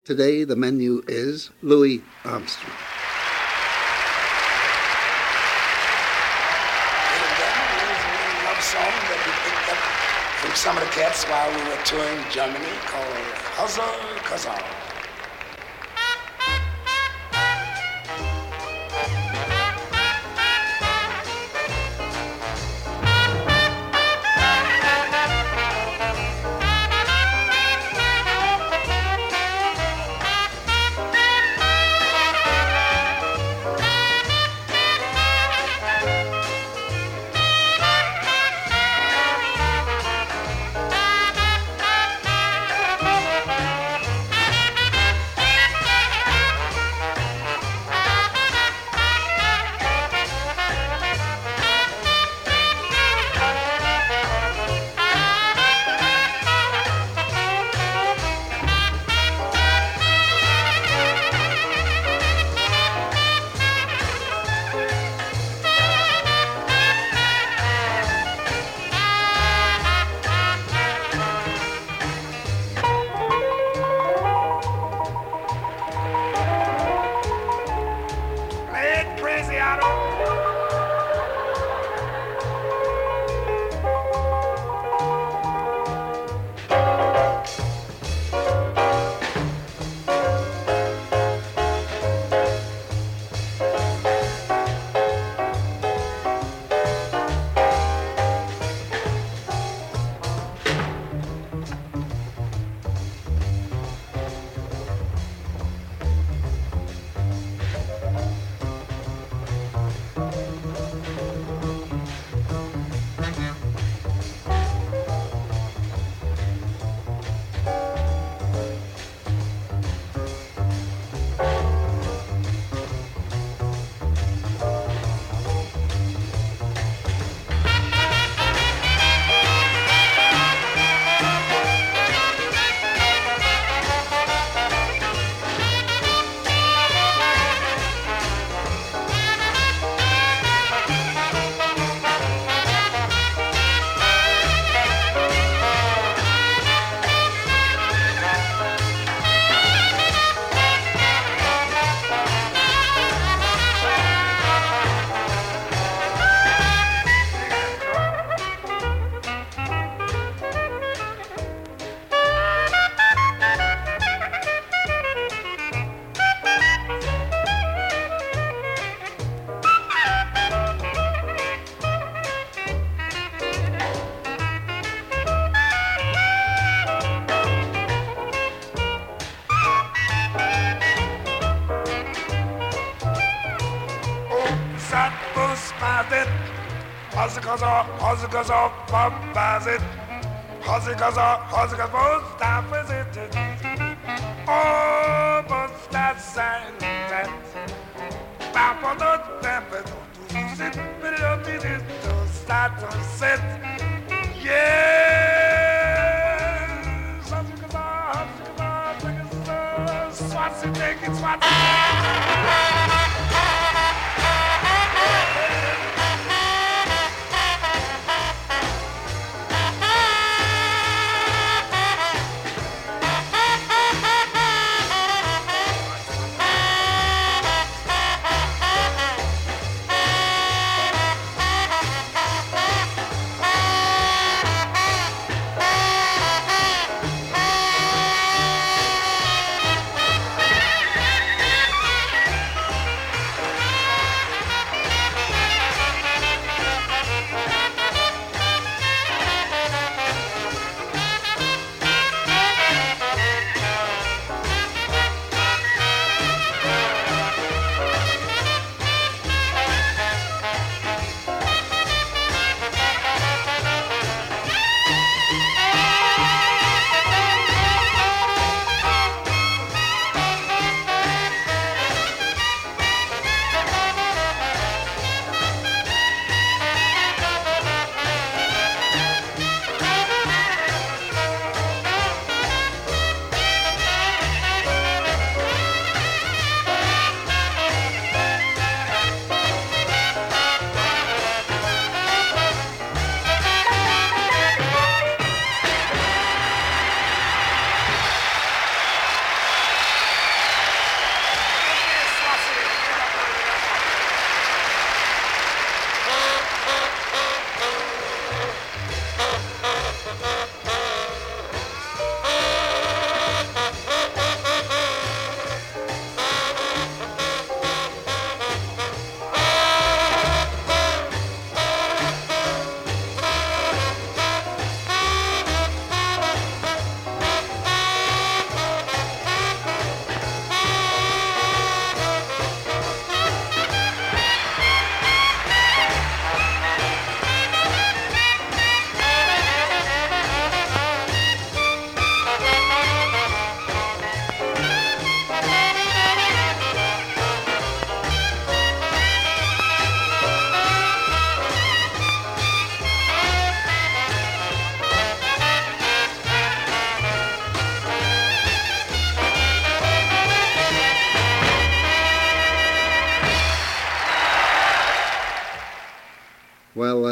Today the menu is Louis Armstrong. Love song that we picked up from some of the cats while we were touring Germany called Hustle Kazal.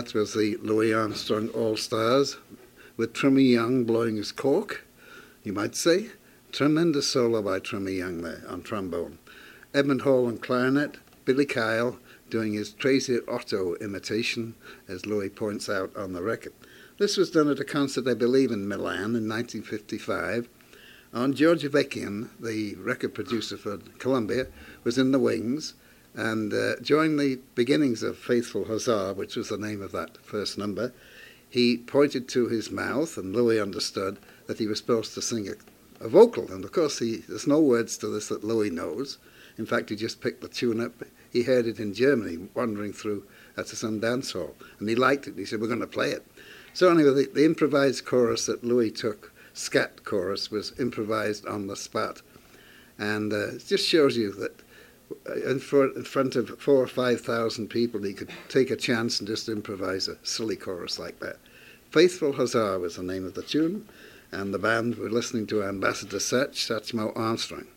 that was the Louis Armstrong All-Stars, with Trimmy Young blowing his cork, you might say. Tremendous solo by Trimmy Young there on trombone. Edmund Hall on clarinet, Billy Kyle doing his Tracy Otto imitation, as Louis points out on the record. This was done at a concert, I believe, in Milan in 1955. George Vecchian, the record producer for Columbia, was in the wings, and during the beginnings of Faithful Huzzah, which was the name of that first number, he pointed to his mouth, and Louis understood that he was supposed to sing a vocal. And of course, there's no words to this that Louis knows. In fact, he just picked the tune up. He heard it in Germany, wandering through at some dance hall, and he liked it. He said, "We're going to play it." So anyway, the improvised chorus that Louis took, scat chorus, was improvised on the spot. And it just shows you that in front of 4,000 or 5,000 people, he could take a chance and just improvise a silly chorus like that. Faithful Huzzah was the name of the tune, and the band were listening to Ambassador Satchmo Armstrong.